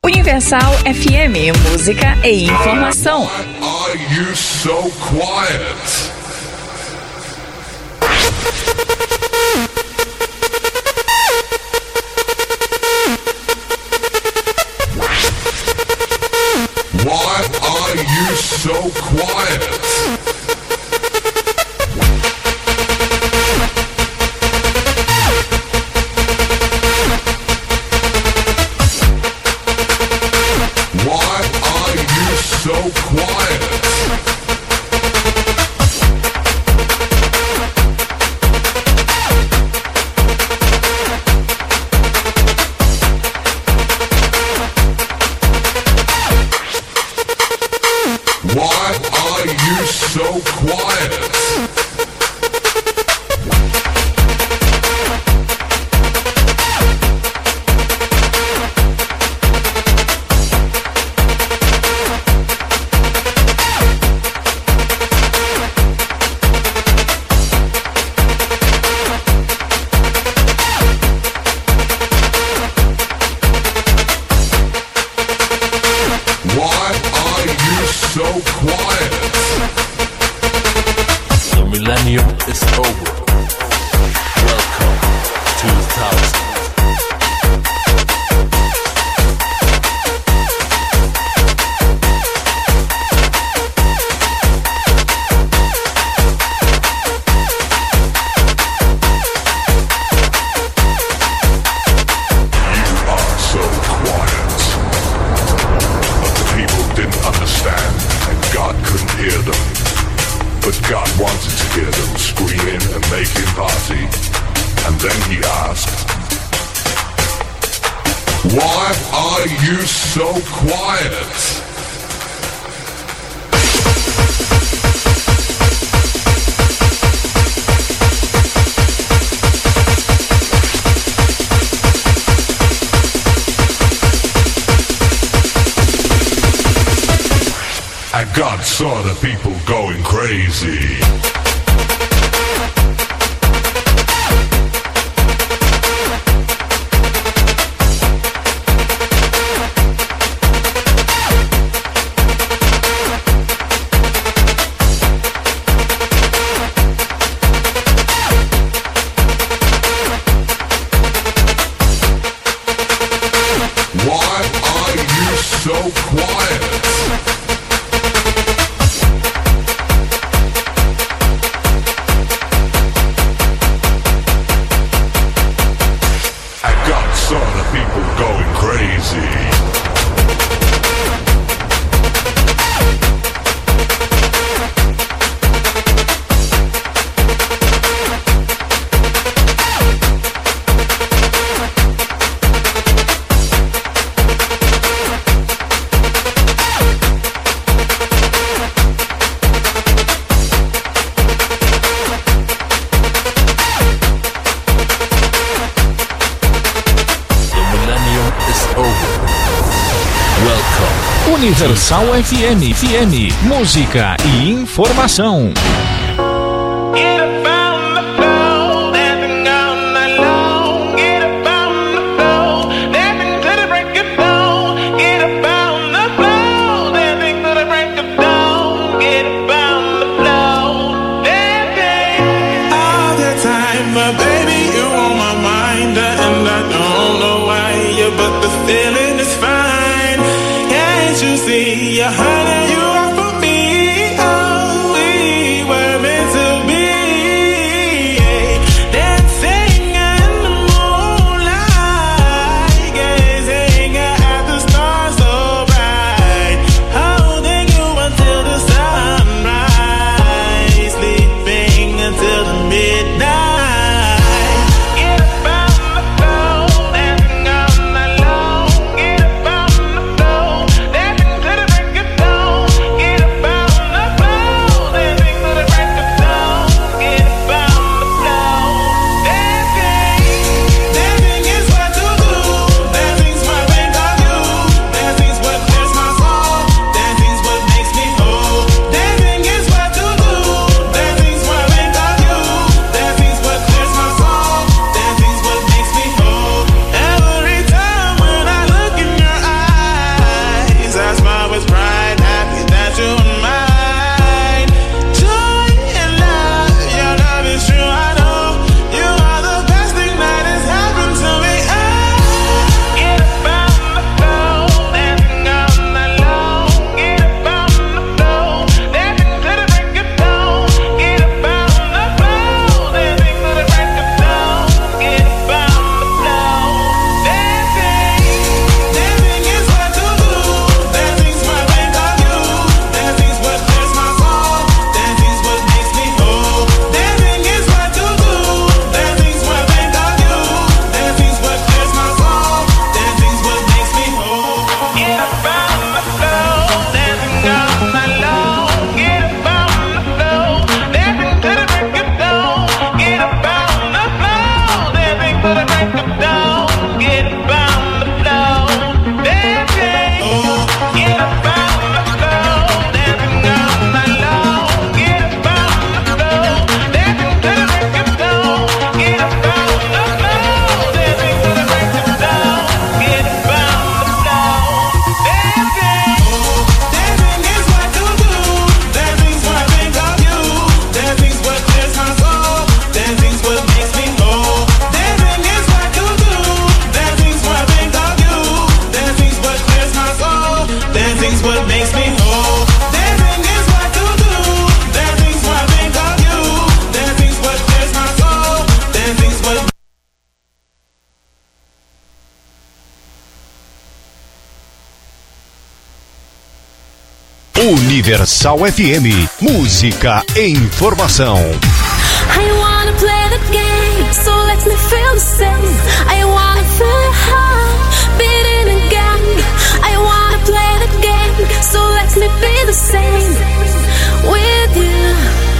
Universal FM, música e informação. Why are you so quiet? Why are you so quiet? So quiet. Why are you so quiet? So quiet. The millennium is over. Welcome, 2000. You are so quiet. But the people didn't understand. God couldn't hear them, but God wanted to hear them screaming and making party. And then he asked, why are you so quiet? And God saw the people going crazy. Why are you so quiet? Saw the people going crazy. Universal FM, música e informação. You honey, you are for me. Oh, we were meant to be. Universal FM, música e informação. I wanna play the game, so let me feel the same. I wanna feel your heart beating again. I wanna play the game, so let me be the same with you.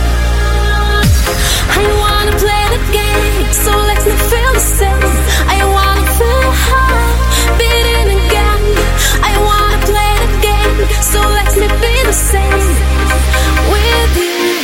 I wanna play the game, so let me feel the same. I wanna feel your heart beating again. I wanna play the game, so let me be the same with you.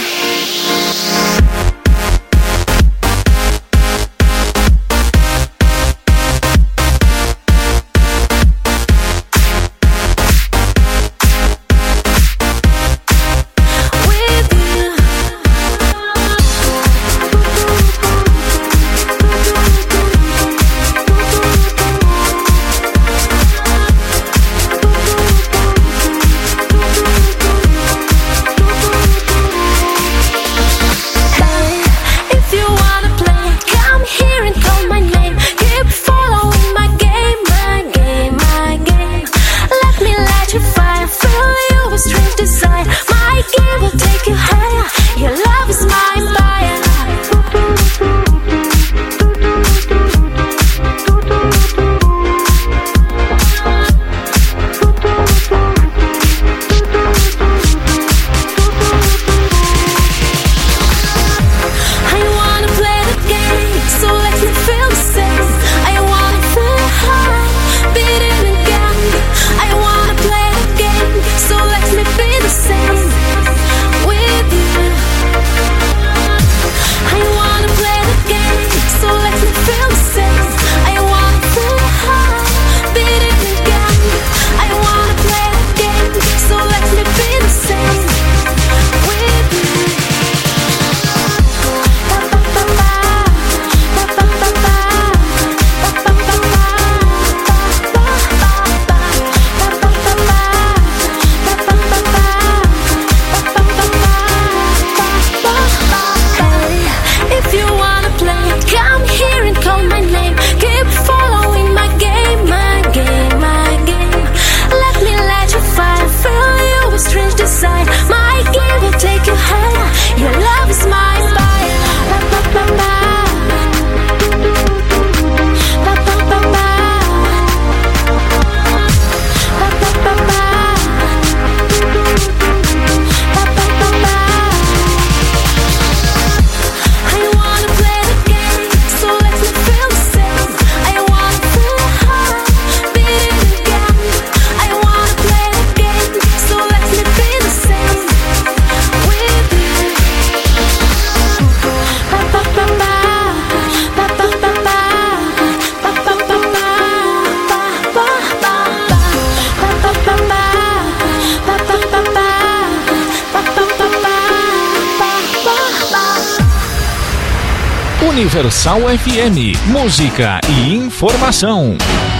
Universal FM, música e informação.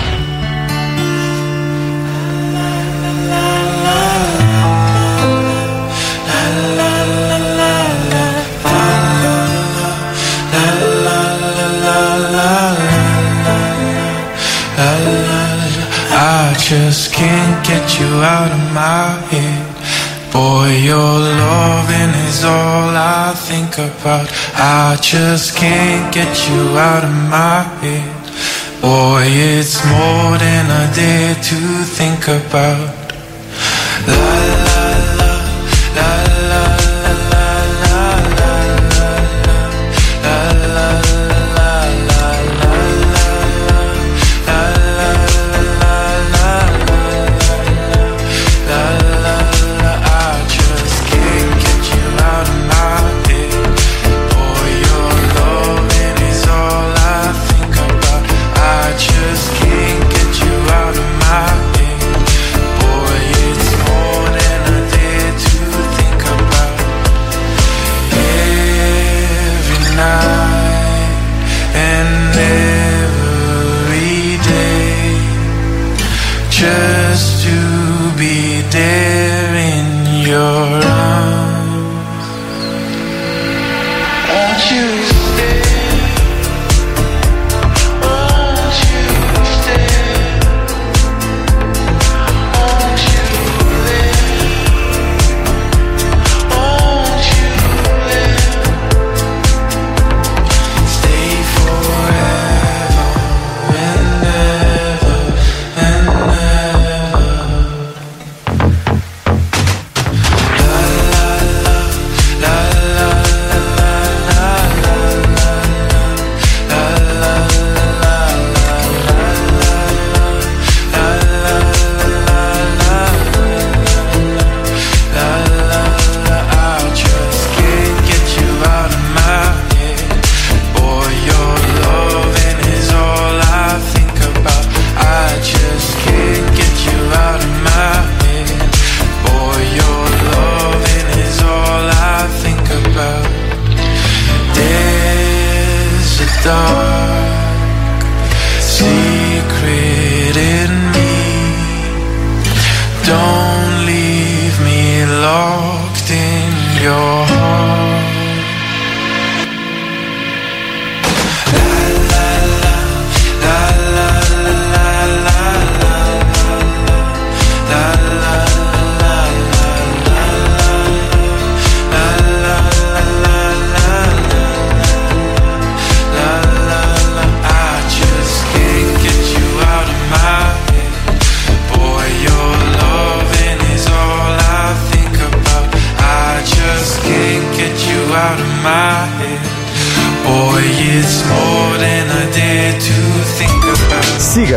I just can't get you out of my head. Boy, your loving is all I think about. I just can't get you out of my head. Boy, it's more than a day to think about. La la la, la la la la la la just to be there in your arms. Won't you stay? Won't you stay? Won't you live?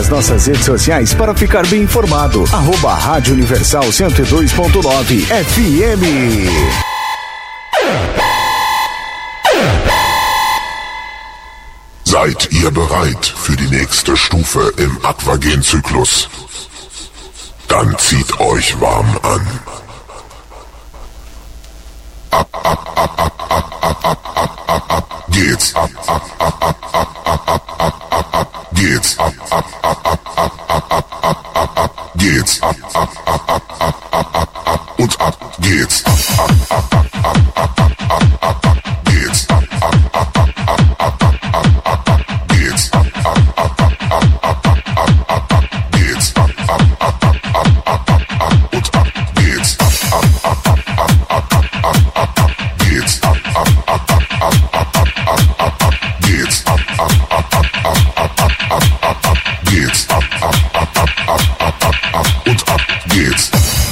nas nossas redes sociais para ficar bem informado. @Rádio Universal 102.9 FM. Seid ihr bereit für die nächste Stufe im Aquagen-Zyklus? Dann zieht euch warm an. Ab geht's. Ab geht's. Geht's. Und ab geht's. Geht's. Geht's. Geht's. Und ab geht's. Geht's. Geht's. Geht's. Und ab geht's.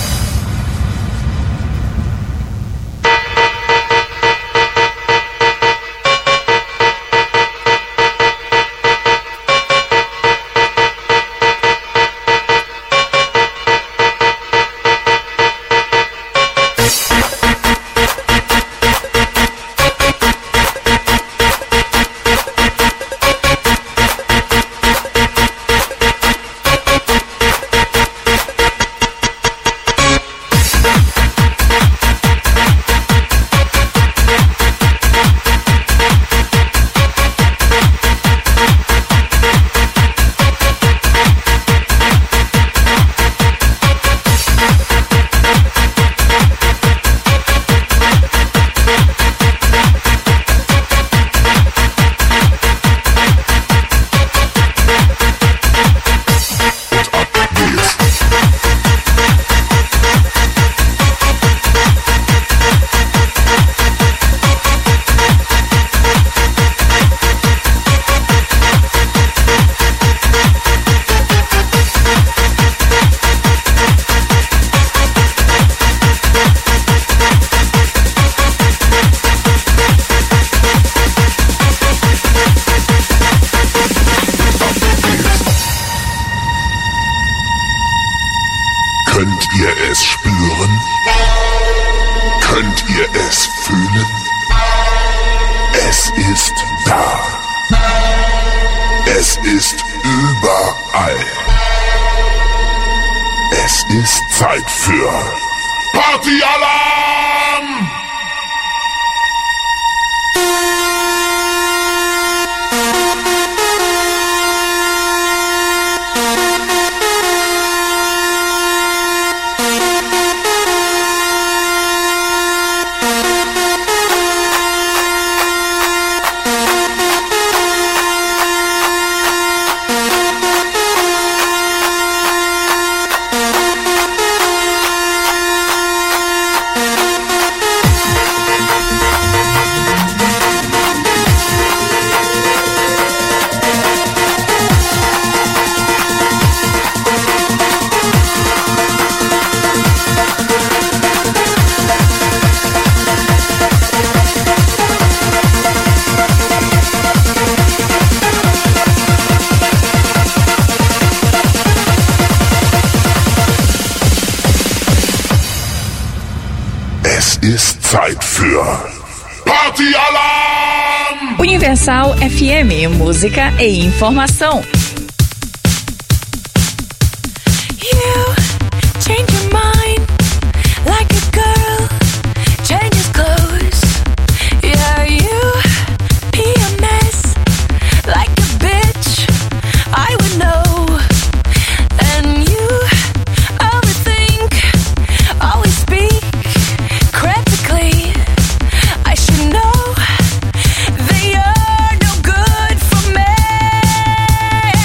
Könnt ihr es spüren? Könnt ihr es fühlen? Es ist da. Es ist überall. Es ist Zeit für Partyalarm! Ist Zeit für Partyalarm! Universal FM, música e informação. They are no good for me.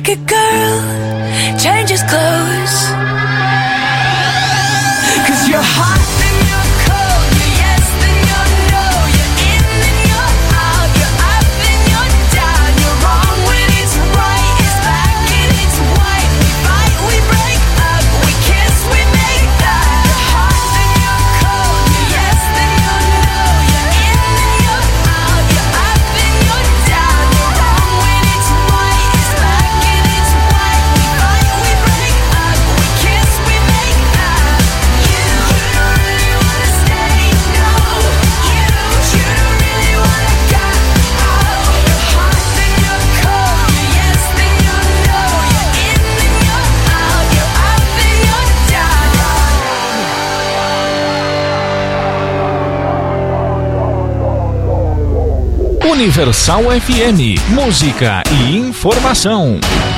like a girl changes clothes. 'Cause you're hot then you're cold, you're yes then you're no, you're in then you're out, you're up then you're down, you're wrong when it's right, it's black and it's white, we fight, we break up, we kiss, we make up. You're hot then you're cold, you're yes then you're no, you're in then you're out, you're up then you're down, you're wrong when it's right, it's black and it's white, we fight, we break up, we kiss, we make up. You don't really wanna stay, no. You don't really wanna go. You're hot then you're cold, you're yes then you're no, you're in then you're out, you're up then you're down. Universal FM, música e informação.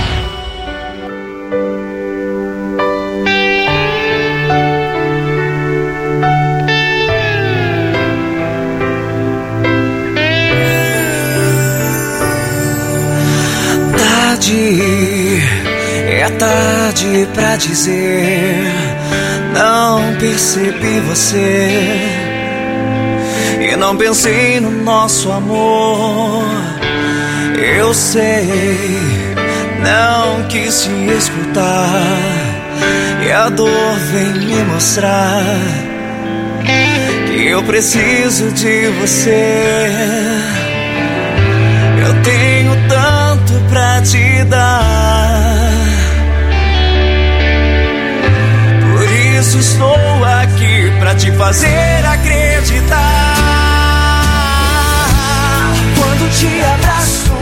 É tarde pra dizer, não percebi você e não pensei no nosso amor. Eu sei, não quis te escutar e a dor vem me mostrar que eu preciso de você. Eu tenho tanto pra te dar, por isso estou aqui pra te fazer acreditar. Quando te abraço,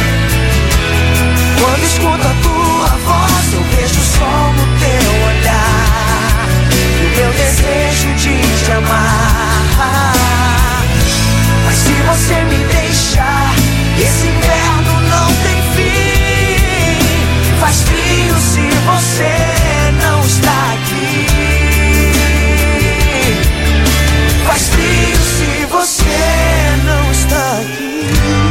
quando escuto a tua voz, eu vejo o sol no teu olhar e o meu desejo de te amar. Mas se você me deixar, esse inverno não tem fim. Faz frio se você não está aqui. Faz frio se você não está aqui.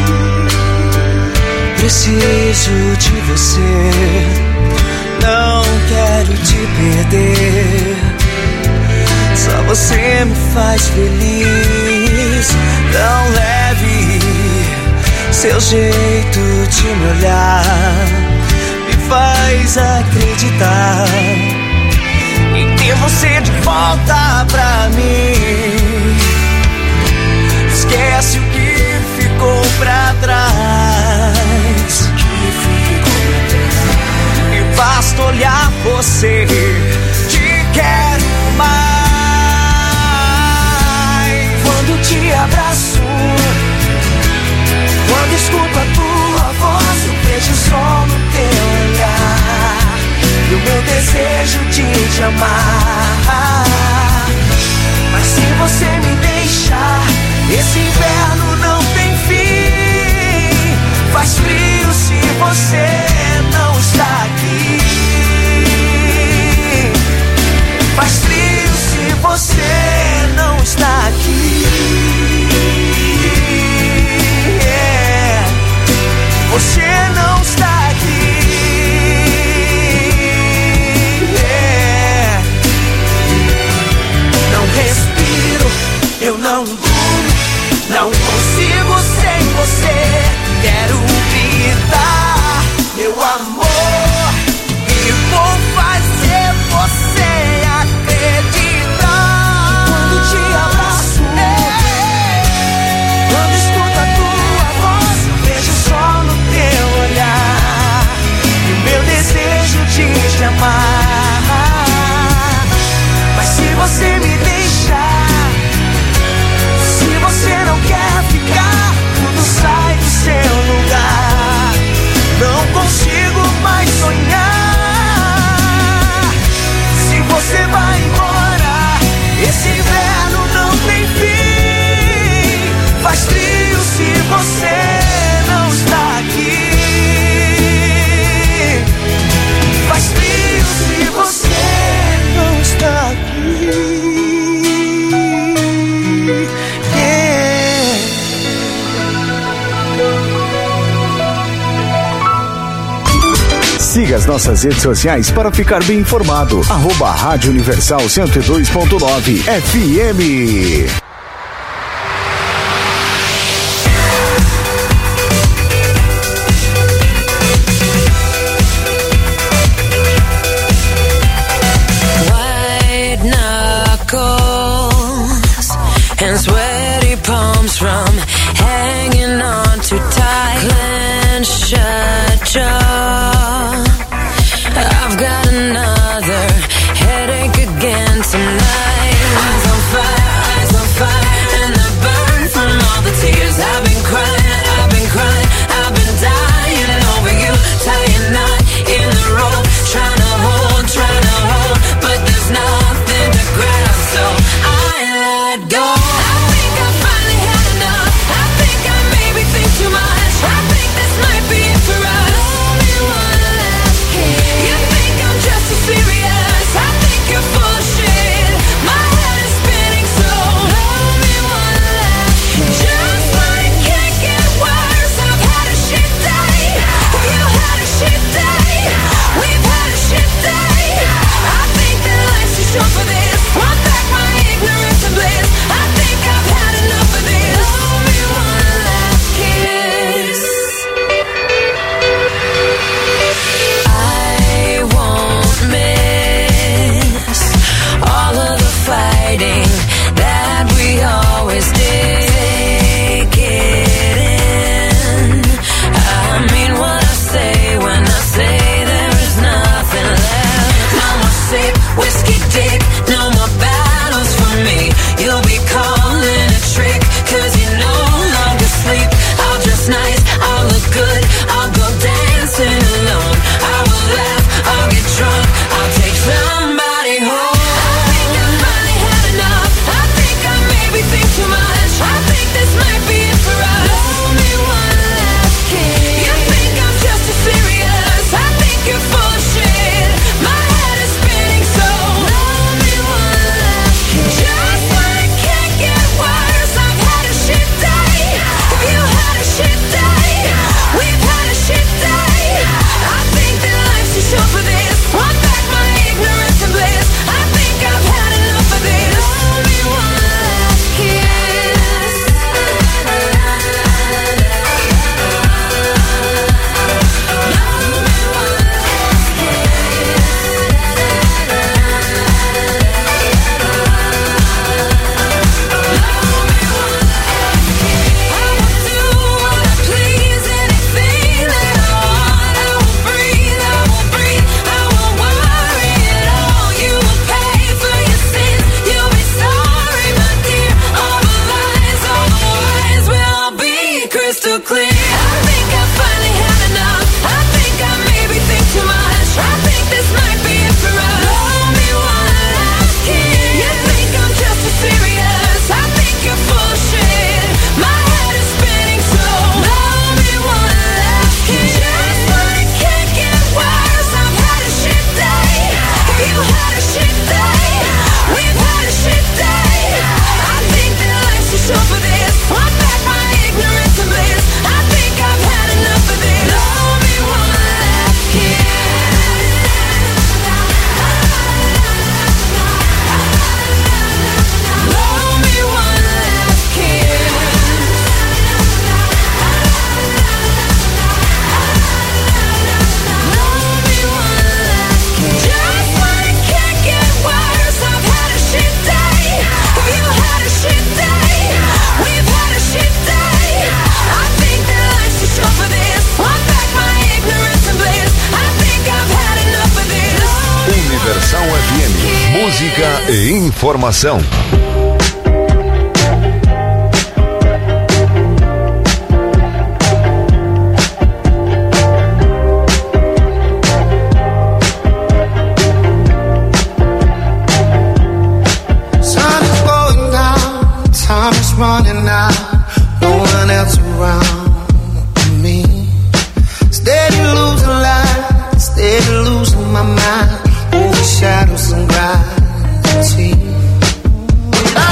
Preciso de você, não quero te perder. Só você me faz feliz, tão leve. Seu jeito de me olhar me faz acreditar em ter você de volta pra mim. Esquece o que ficou pra trás, e basta olhar você, te quero mais. Quando te abraço, quando escuto a tua voz, eu vejo o sol no teu olhar e o meu desejo de te amar. Mas se você me deixar, esse inverno não tem fim. Faz frio se você não está aqui. Faz frio se você não está aqui. Você não está aqui. Não respiro, eu não durmo, não consigo sem você. Quero gritar meu amor e vou fazer você acreditar. Quando te abraço, quando escuto a tua voz, eu vejo o sol no teu olhar e o meu desejo de te amar. Mas se você me deixar, se você não quer ficar, tudo sai do seu lugar. Siga as nossas redes sociais para ficar bem informado. @Rádio Universal 102.9 FM. And sweaty palms from hanging on too tight. Clench shut jaw. I've got another headache again tonight. Eyes on fire, and I burn from all the tears. I've been crying, I've been dying over you. Tying knot in the rope, trying to hold, but there's nothing to grab, so I let go. That we always did. Take it in. I mean what I say when I say there is nothing left. No more sip, whiskey dick, no more battles for me. You'll be calling a trick, cause you no longer sleep. I'll dress nice, I'll look good, I'll go dancing alone. I will laugh, I'll get drunk, I'll take somebody home. Too much. I think this might be it for us. Blow me one last kiss. You think I'm just too serious? I think you're full of shit. My head is spinning, so blow me one last kiss. Just when it can't get worse, I've had a shit day. Have you had a shit day? We've had a shit day. I think that life's too short for this. Want back my ignorance and bliss. I think I've had enough of this. Blow me one last kiss. Universal FM, música e informação. Sun is going down, time is running out, no one else around me. Steady losing light, steady losing my mind. Shadows and gravity.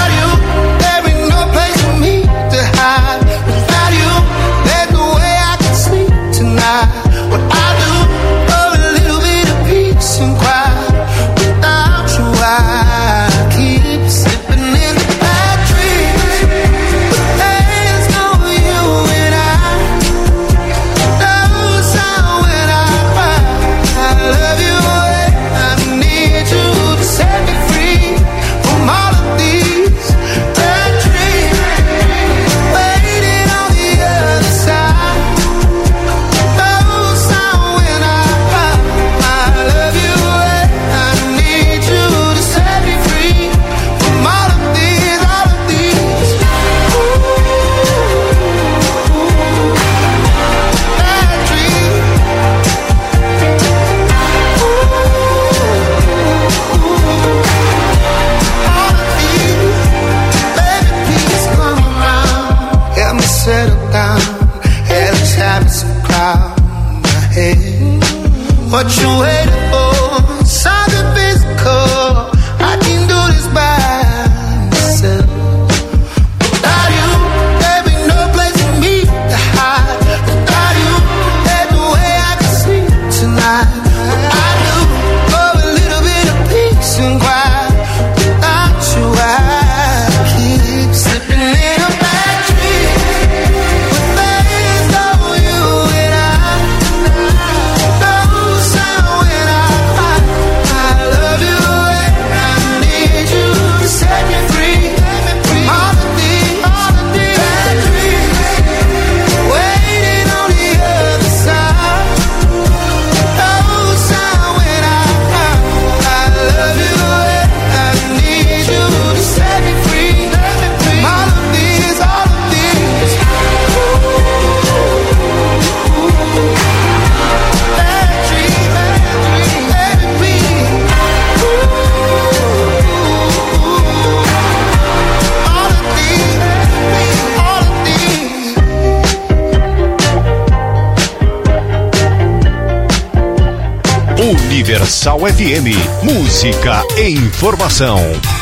Universal FM. Música e informação.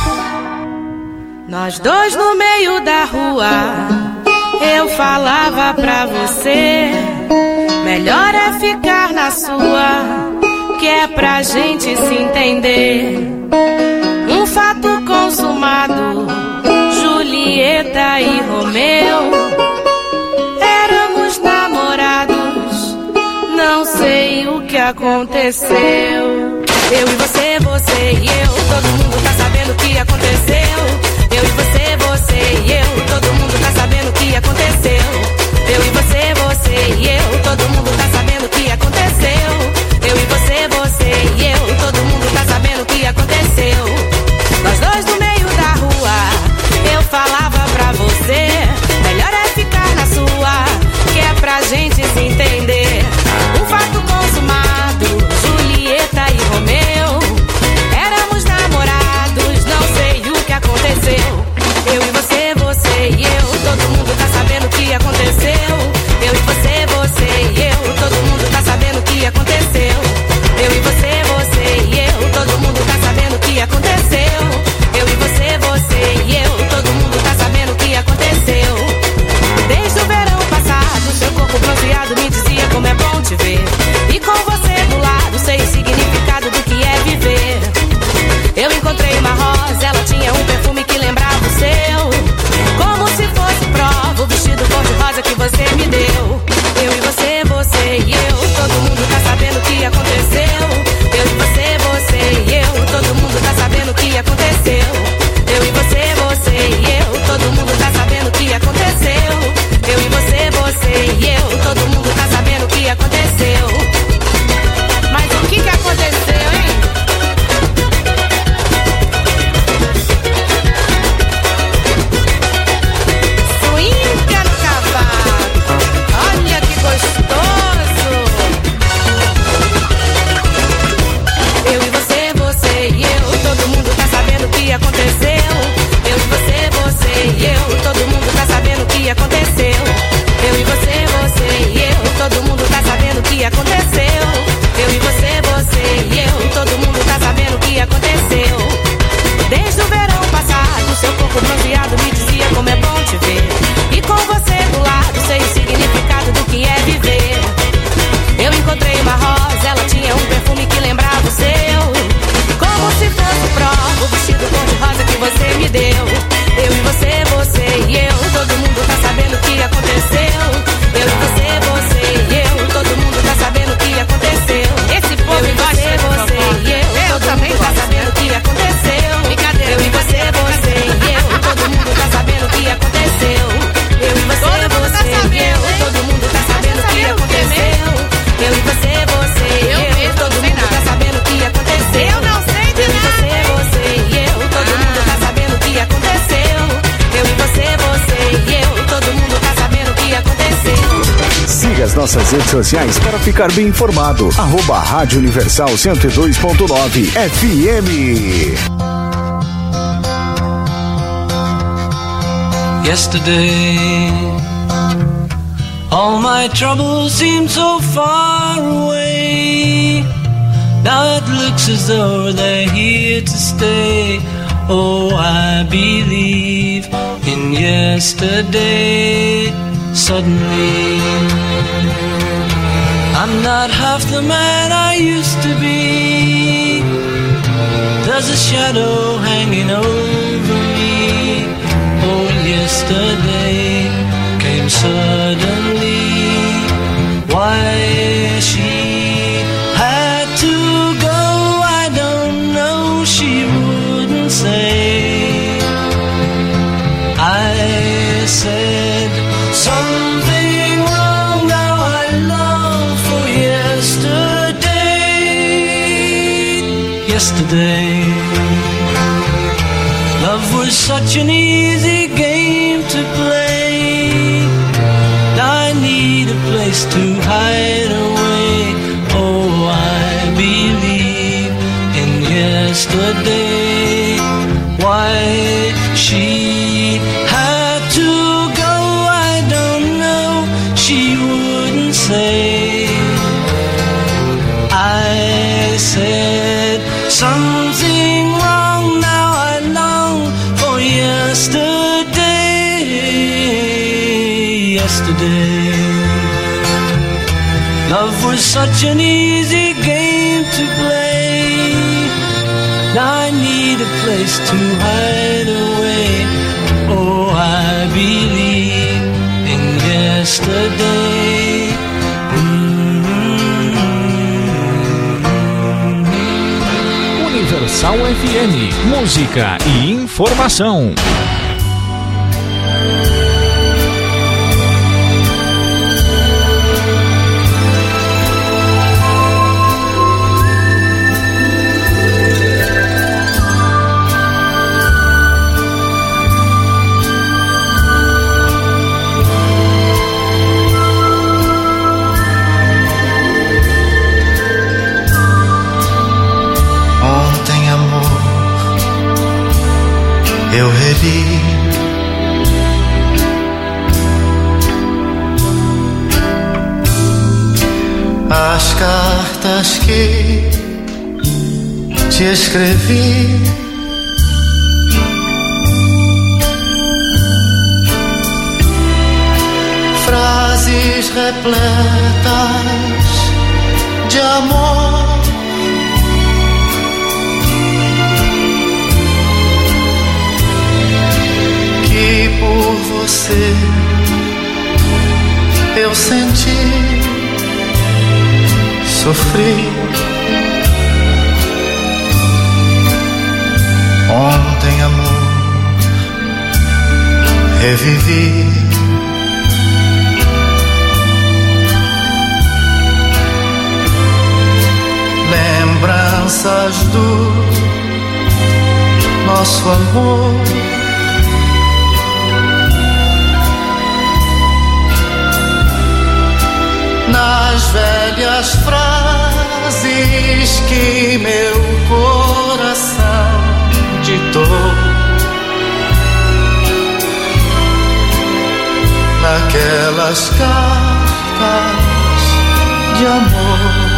Nós dois no meio da rua, eu falava pra você, melhor é ficar na sua, que é pra gente se entender. Um fato consumado, Julieta e Romeu, éramos namorados, não sei o que aconteceu. Eu e você e eu, todo mundo tá sabendo o que aconteceu. Eu e você e eu, todo mundo tá sabendo o que aconteceu. Eu e você e eu, todo mundo tá sabendo o que aconteceu. Eu e você e eu, todo mundo tá sabendo o que aconteceu. Nós dois no meio da rua, eu falava pra você, melhor é ficar na sua, que é pra gente se entender. Um fato consumado, Julieta e Romeu, éramos namorados, não sei o que aconteceu. Eu e você e eu, todo mundo tá sabendo o que aconteceu. Eu e você e eu, todo mundo tá sabendo o que aconteceu. Eu e você e eu, todo mundo tá sabendo o que aconteceu. Eu e você e eu, todo mundo tá sabendo o que aconteceu. Desde o verão passado, seu corpo bronzeado me dizia como é bom te ver. E com você do lado, sei o significado do que é viver. Eu encontrei uma rosa, ela tinha um perfume que lembrava o seu, como se fosse prova, o vestido cor-de-rosa que você me deu. Eu e você e eu, todo mundo tá sabendo o que aconteceu. Eu e você e eu, todo mundo tá sabendo o que aconteceu. Eu e você e eu, todo mundo tá sabendo o que aconteceu. Eu e você e eu, todo mundo tá sabendo o que aconteceu. Mas o que aconteceu, hein? Swinga no cavaco, olha que gostoso. Eu e você e eu, todo mundo tá sabendo o que aconteceu. Eu e você e eu, todo mundo tá sabendo o que aconteceu. Eu e você e eu, todo mundo tá sabendo o que aconteceu. Eu e você e eu, todo mundo tá sabendo o que aconteceu. Desde o verão passado, seu corpo bronzeado me dizia como é bom te ver. E com você do lado, sei o significado do que é viver. Eu encontrei uma rosa, ela tinha um perfume que lembrava o seu, como se fosse prova, o vestido cor-de-rosa que você me deu. Eu e você e eu, todo mundo tá sabendo o que aconteceu. Eu e você e eu, todo mundo tá sabendo o que aconteceu. Esse povo gosta de você e eu, todo mundo tá sabendo o que aconteceu. Eu e você e eu, todo mundo tá sabendo o que aconteceu. Eu e você e eu, todo mundo tá sabendo o que aconteceu. Eu e você e eu, todo mundo tá sabendo o que aconteceu. Eu não sei de nada. Você e eu, todo mundo tá sabendo o que aconteceu. Eu e você e eu, todo mundo tá sabendo o que aconteceu. Siga as nossas redes sociais para ficar bem informado. @Rádio Universal 102.9 FM. Yesterday, all my troubles seemed so far away. Now it looks as though they're here to stay. Oh, I believe in yesterday. Suddenly, I'm not half the man I used to be. There's a shadow hanging over me. Oh, yesterday came suddenly. Why she had to go, I don't know, she wouldn't say. I said something wrong, now I long for yesterday. Yesterday, love was such an easy game to play. Now I need a place to hide away. Oh, I believe in yesterday. Why she had to go, I don't know, she wouldn't say. I said yesterday. Love was such an easy game to play. Now I need a place to hide away. Oh, I believe in yesterday. Universal FM, música e informação. Eu revi as cartas que te escrevi, frases repletas de amor. E por você eu senti, sofri. Ontem, amor, revivi. Lembranças do nosso amor. Nas velhas frases que meu coração ditou, naquelas cartas de amor.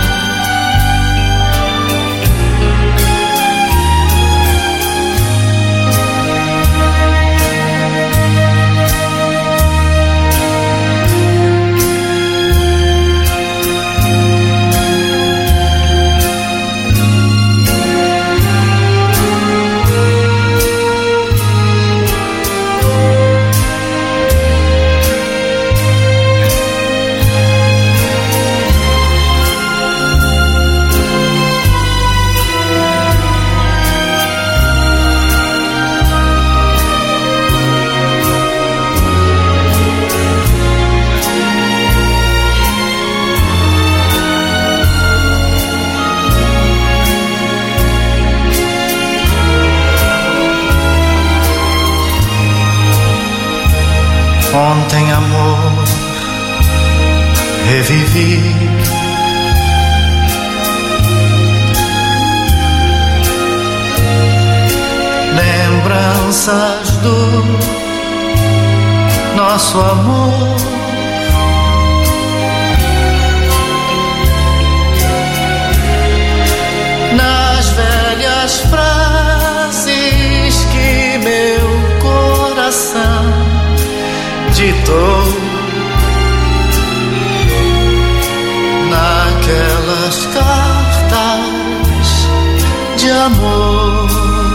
Ontem, amor, revivi. Lembranças do nosso amor. Nas velhas frases que meu coração ditou, naquelas cartas de amor.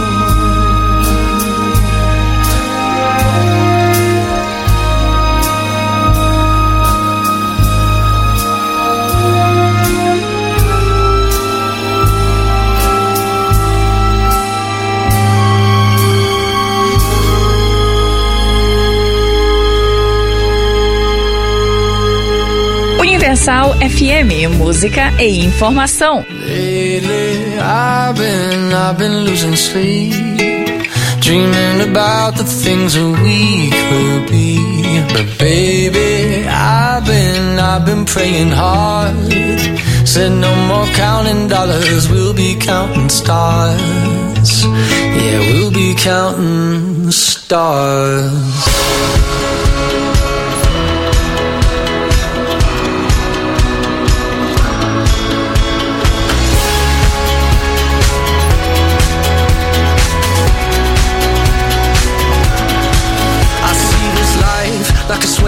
Universal FM, música e informação. Lately, I've been losing sleep, dreaming about the things that we could be. But baby, I've been praying hard. Said no more counting dollars, we'll be counting stars. Yeah, we'll be counting stars.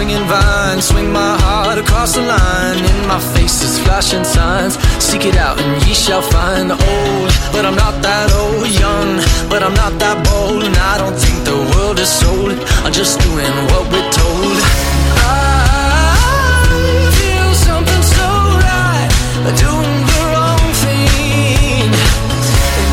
hanging vine. Swing my heart across the line. In my face is flashing signs. Seek it out and ye shall find. Old, but I'm not that old. Young, but I'm not that bold. And I don't think the world is sold. I'm just doing what we're told. I feel something so right, doing the wrong thing. And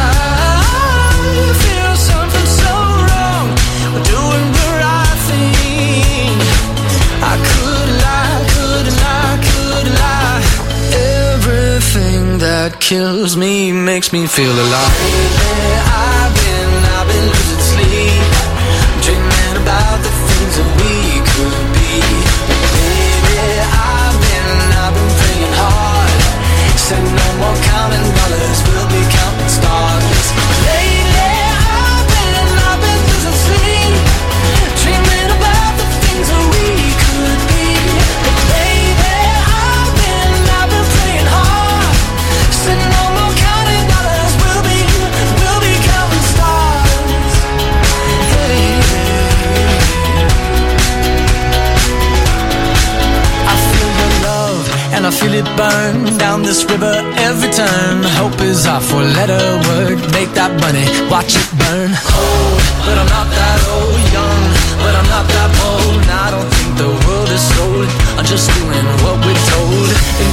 I feel something so wrong, doing the right thing. I could lie, could lie, could lie. Everything that kills me makes me feel alive. I've been losing sleep, dreaming about the things that we could be. Baby, I've been praying hard. Said no more counting dollars, we'll be counting stars. Lately, I've been losing sleep, dreaming about the things that we could be. Baby, I've been praying hard. Said no more counting dollars, we'll be counting stars. Hey. I feel your love and I feel it burn down this river every turn. Hope is our four-letter word. Make that money, watch it burn. Old, but I'm not that old. Young, but I'm not that bold. And I don't think the world is sold. I'm just doing what we're told. And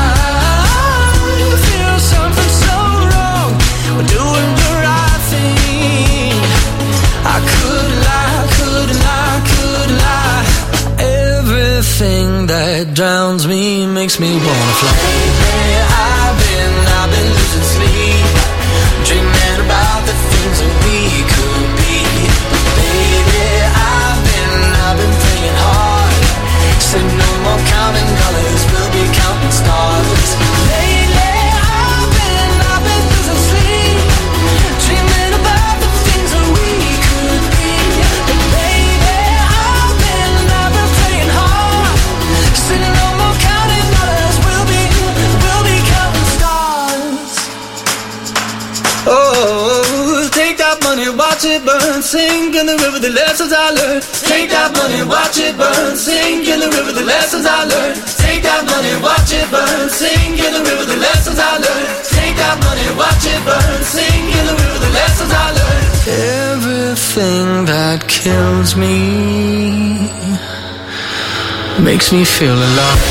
I feel something so wrong. We're doing the right thing. I could lie, could lie, could lie. Everything that drowns me makes me wanna fly. I've been losing sleep, dreaming about the things that we could be. Baby, I've been praying hard. Said no more counting dollars, we'll be counting stars. Lately, I've been losing sleep, dreaming about the things that we could be. Baby, I've been praying hard. Said no more counting dollars, we'll be counting stars. Oh, take that money, watch it burn. Sink in the river, the lessons I learned. Take that money, watch it burn. Sink in the river, the lessons I learned. Take that money, watch it burn. Sink in the river, the lessons I learned. Take that money, watch it burn. Sink in the river, the lessons I learned. Everything that kills me makes me feel alive.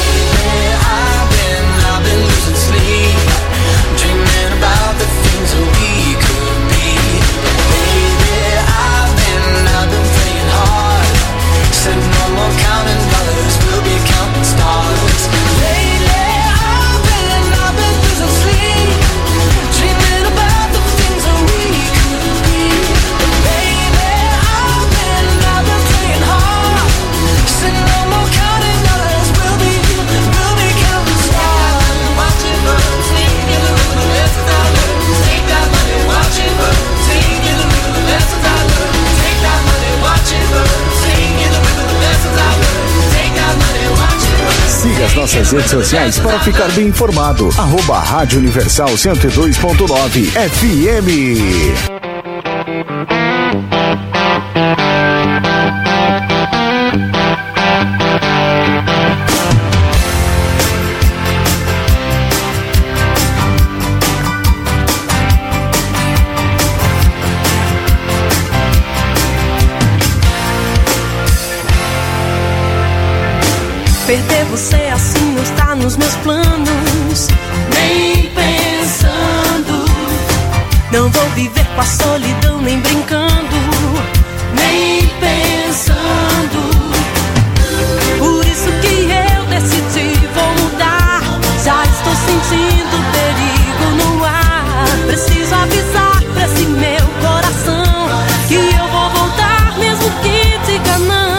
I've been losing sleep, dreaming about the things that we could be. Baby, I've been praying hard. Said no more counting dollars, we'll be counting stars. Lately, I've been losing sleep, dreaming about the things that we could be. Baby, I've been praying hard. Said no more counting dollars, we'll be counting stars. Watch it burn, sing in the river, the lessons I learned. Take that money, watch it burn, sing in the river, the lessons I learned. Take that money, watch it burn, sing in the river, the lessons I learned. Take that money, watch it burn. Siga as nossas redes sociais para ficar bem informado. @Rádio Universal 102.9 FM. Perder você assim não está nos meus planos. Nem pensando. Não vou viver com a solidão nem brincando. Nem pensando. Por isso que eu decidi, vou mudar. Já estou sentindo perigo no ar. Preciso avisar pra esse meu coração que eu vou voltar mesmo que diga não.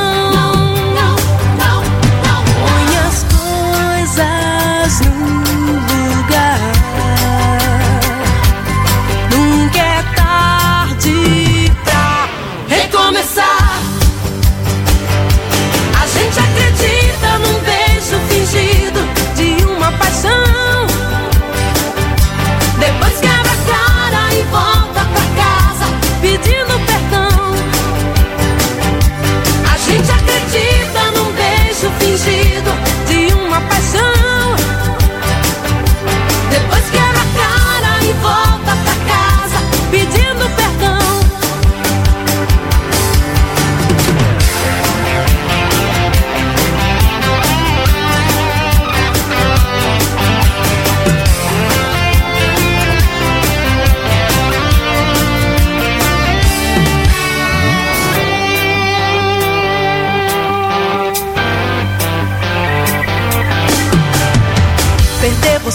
Acredita num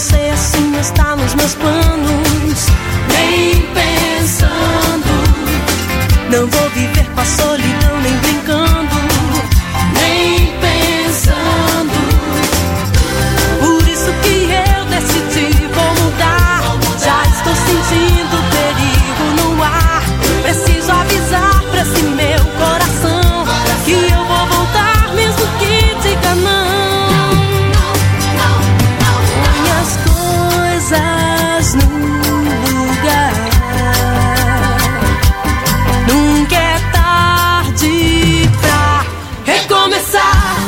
você assim não está nos meus planos. Nem pensando, não vou viver com a solidão nem brincando. Nem pensando, por isso que eu decidi, vou mudar. Já estou sentindo perigo no ar. Preciso avisar pra esse meu coração que eu vou voltar mesmo que diga não. Põe as coisas no lugar. Nunca é tarde pra recomeçar.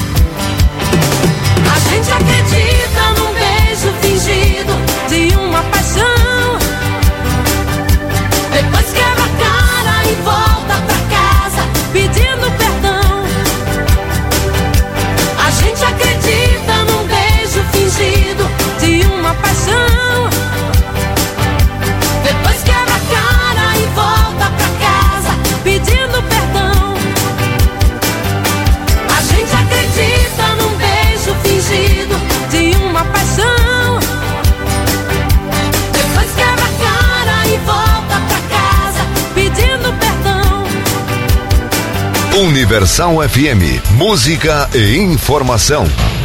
A gente acredita num beijo fingido de uma paixão. Depois quebra a cara e volta pra casa pedindo perdão. A gente acredita num beijo fingido de uma paixão. Depois quebra a cara e volta pra casa pedindo perdão. A gente acredita num beijo fingido de uma paixão. Depois quebra a cara e volta pra casa pedindo perdão. Universal FM, música e informação.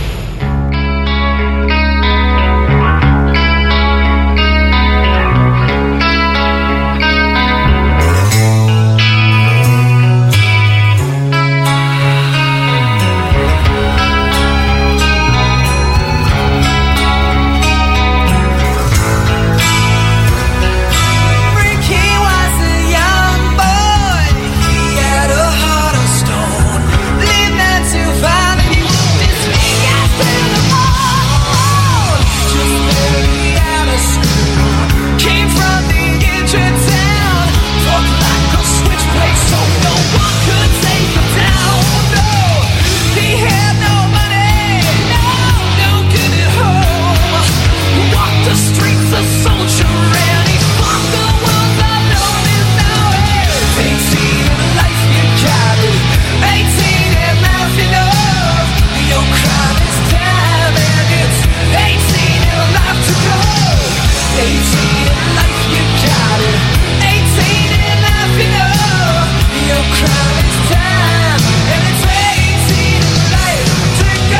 Ricky was a young boy. He had a heart of stone. Lived not to find he walked his fingers through the mold. Just barely out of school. Came from the edge of town. Talked like a switchblade, so no one could take him down. No, he had no money. No good at home. Walked the streets a soldier and he fought the world alone. And now it's 18 and life you got it. 18 and life you know. Your crime is time and it's 18 and life to go. 18 and life you got it. 18 and life you know. Your crime is time and it's 18 and life to go.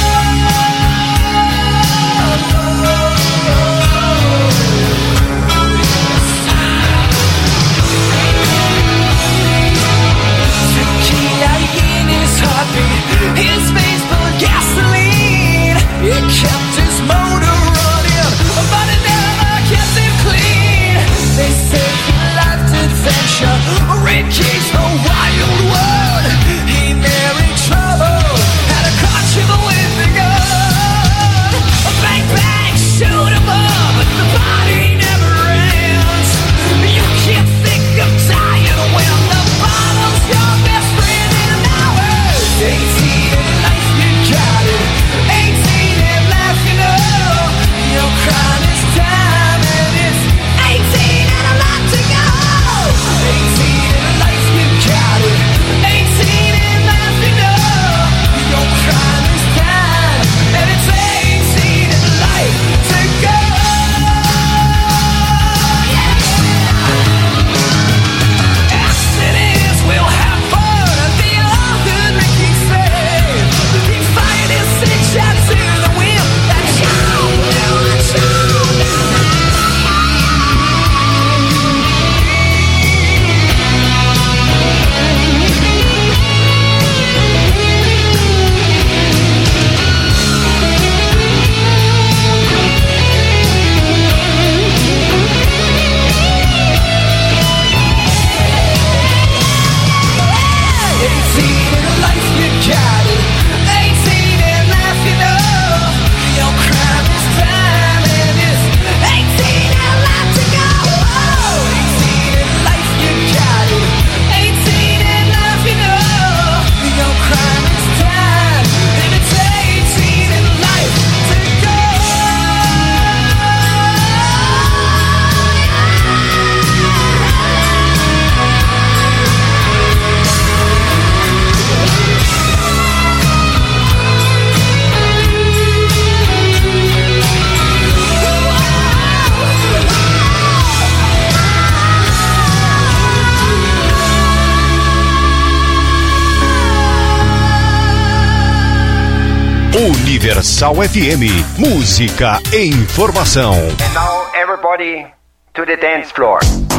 Tequila in his heartbeat, his face full of gasoline. It kept his motor running, but it never kept him clean. They say he liked adventure, Ricky's the wild one. He married trouble, had a conjugal with the gun. Bang bang, shoot him up, but the body never ends. You can't think of dying when the bottle's your best friend. And now it's 18 and life you got it. 18 and life you know. Your crime is time and it's 18 and a lot to go. 18 and life you got it. 18 and life you know. Your crime is time and it's 18 and life to go. Accidents will happen, the old good Ricky said. He fired his 6 shots to the wind. That's how Universal FM, música e informação. And now everybody to the dance floor.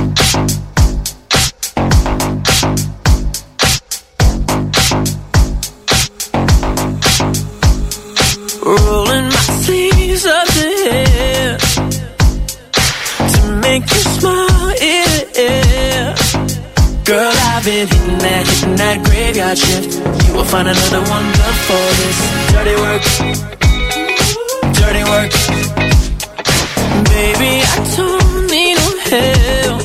Rolling my sleeves up to here to make you smile, yeah. Girl, I've been hitting that graveyard shift. You will find another one done for this. Dirty work, dirty work. Baby, I don't need no help.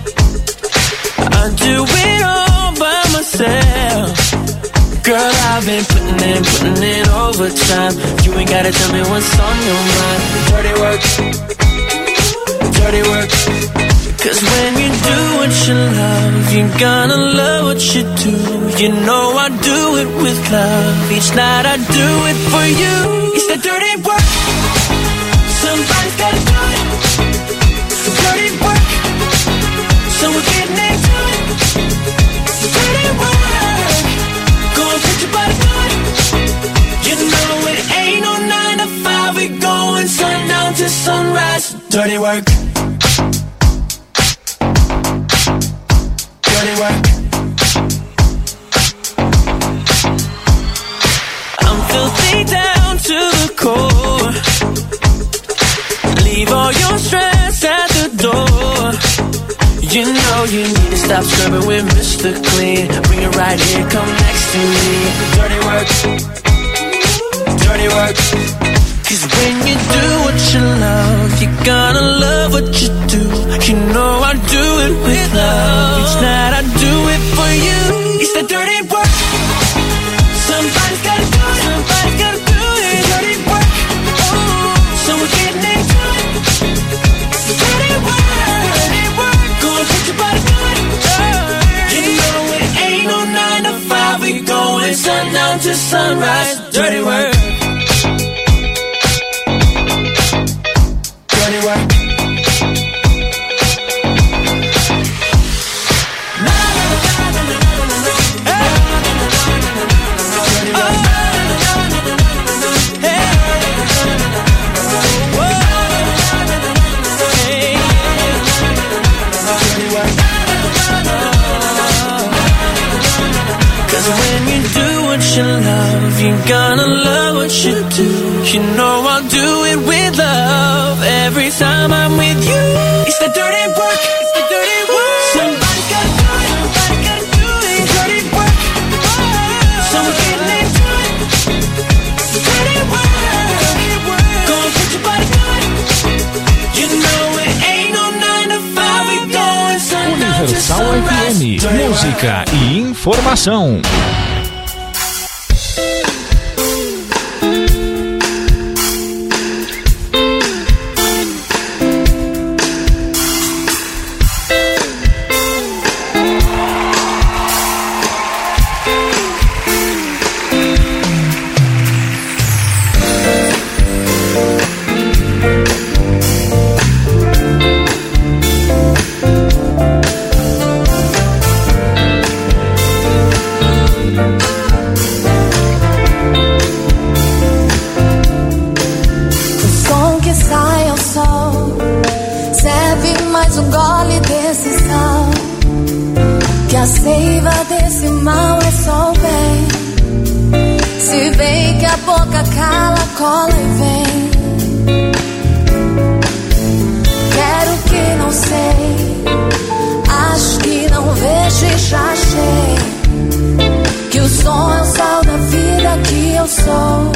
I do it all by myself. Girl, I've been putting in overtime. You ain't gotta tell me what's on your mind. Dirty work, dirty work. Cause when you do what you love, you're gonna love what you do. You know I do it with love. Each night I do it for you. It's the dirty work. Somebody's gotta do it. Dirty work. So we're getting into it. Dirty work. Go and put your body on it. You know it ain't no 9 to 5. We going sundown to sunrise. Dirty work. Dirty work. I'm filthy down to the core. Leave all your stress at the door. You know you need to stop scrubbing with Mr. Clean. Bring it right here, come next to me. Dirty work. Dirty work. Cause when you do what you love, you're gonna love what you do. You know I do it with love. Each night I do it for you. It's the dirty work. Somebody's gotta do it. Somebody's gotta do it. Dirty work. Oh, so we're getting into it. Dirty work. Dirty work. Go and put your body on it. You know it ain't no 9 to 5. We going sundown to sunrise. Dirty work. Dirty work. You love, you're gonna love what you do. You know I'll do it with love. Every time I'm with you, it's the dirty work. It's the dirty work. Somebody's gotta do it. Somebody's gotta do it. Dirty work. So we're getting into it. Dirty work. Dirty work. Go and put your body on it. You know it ain't no 9 to 5. We going sundown to Universal FM, música e informação. A seiva desse mal é só o bem. Se vem que a boca cala, cola e vem. Quero que não sei, acho que não vejo e já achei que o som é o sal da vida que eu sou.